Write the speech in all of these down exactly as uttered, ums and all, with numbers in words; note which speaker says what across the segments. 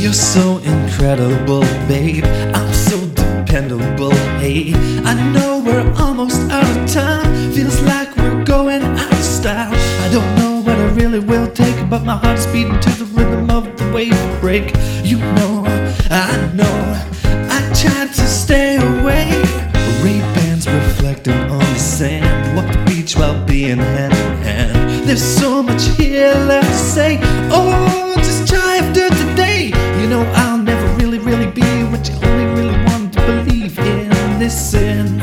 Speaker 1: You're so incredible, babe. I'm so dependable, hey. I know we're almost out of time. Feels like we're going out of style. I don't know what I really will take, but my heart's beating to the rhythm of the wave break. You know, I know, I tried to stay away. Ray-Bans reflecting on the sand. Walk the beach while being hand in hand. There's so much here left to say. Oh, just try after today. You know I'll never really, really be what you only really wanted to believe in. Listen,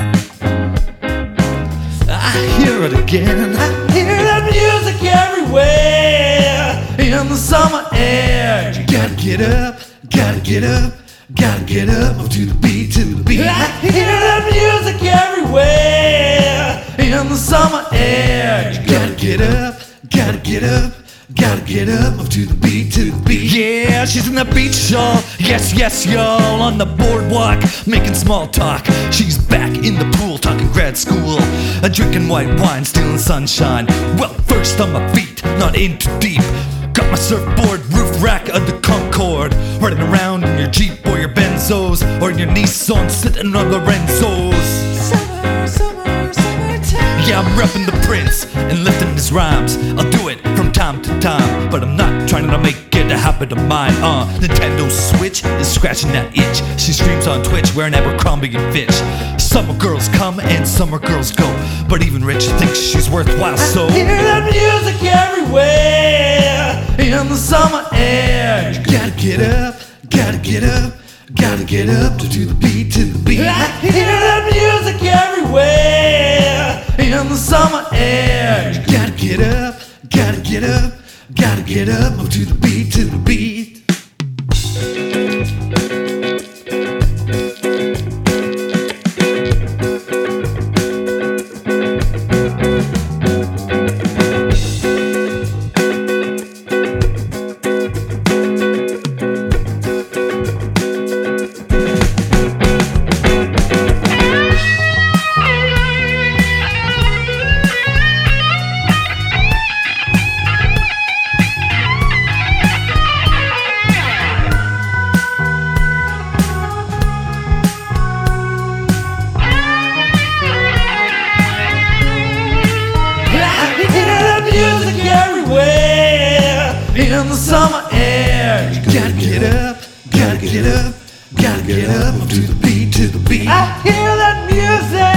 Speaker 1: I hear it again. I hear that music everywhere in the summer air. You gotta get up, gotta get up, gotta get up, move to the beat, to the beat. I hear that music everywhere in the summer air. You gotta get up, gotta get up, gotta get up, move to the beat, to the beat. Yeah, she's in the beach, y'all. Yes, yes, y'all. On the boardwalk, making small talk. She's back in the pool, talking grad school. Uh, drinking white wine, stealing sunshine. Well, first on my feet, not in too deep. Got my surfboard, roof rack of the Concorde. Riding around in your Jeep or your Benzos, or in your Nissan, sitting on Lorenzo's. Summer, summer, summertime. Yeah, I'm repping the Prince and lifting his rhymes. I'll do it from time to time, but I'm not trying to make it a habit of mine. Uh, Nintendo Switch is scratching that itch. She streams on Twitch wearing Abercrombie and Fitch. Summer girls come and summer girls go, but even Rich thinks she's worthwhile. So I hear that music everywhere in the summer air. You gotta get up, gotta get up, gotta get up to, to the beat, to the beat. I hear that music everywhere in the summer air. You gotta get up, gotta get up, gotta get up, move to the beat, to the beat. In the summer air, you gotta get up, gotta get up, gotta get up, move to the beat, to the beat. I hear that music